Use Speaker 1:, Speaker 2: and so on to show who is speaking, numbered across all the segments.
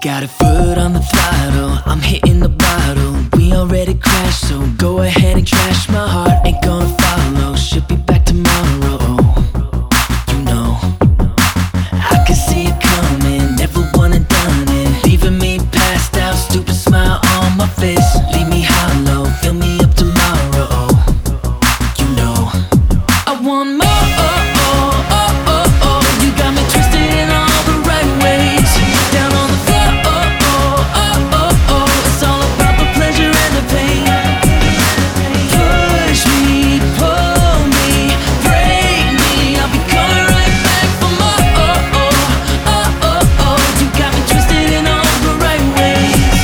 Speaker 1: Got a foot on the throttle, I'm hitting the bottle. We already crashed, so go ahead and trash. My heart ain't gonna follow, should be back tomorrow. You know, I can see it coming, never wanna done it. Leaving me passed out, stupid smile on my face. Leave me hollow, fill me up tomorrow. You know, I want more. You got me twisted in all the right ways. Down on the floor, it's all about the pleasure and the pain. Push me, pull me, break me, I'll be coming right back for more. You got me twisted in all the right ways.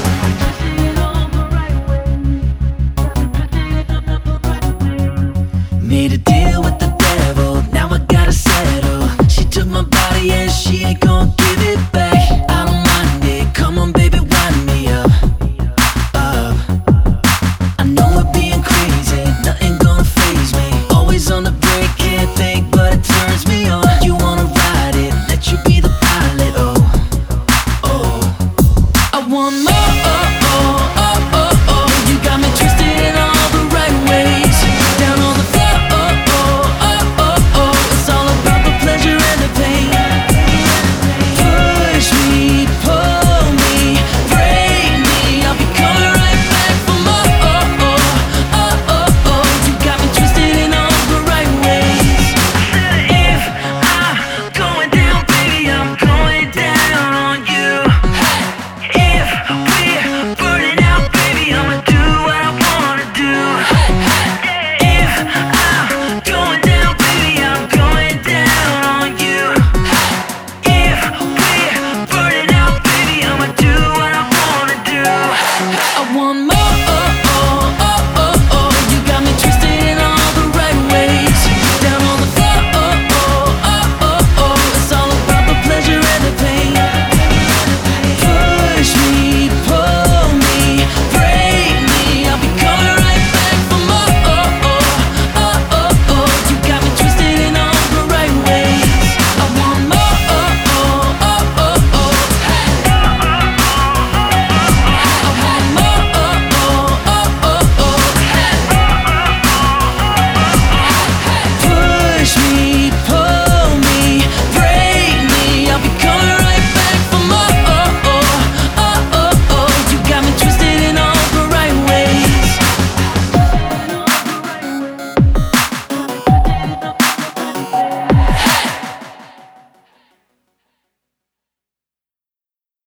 Speaker 1: Made a deal with the devil, now I gotta settle. She took my body and she ain't gon' give it back. I don't mind it, come on baby, wind me up. I know we're being crazy, nothing gon' faze me. Always on the break, can't think but it turns me on. You wanna ride it, let you be the pilot, I want more. You got me twisted in all the right ways. Down on the floor, it's all about the pleasure and the pain. Push me, pull me, break me, I'll be coming right back for more. You got me twisted in all the right ways. If I'm going down, baby, I'm going down on you. If we're burning out, baby, I'ma do what I wanna do. If I'm going down, baby, I'm going down on you. If we're burning out, baby, I'ma do what I wanna do. I want more.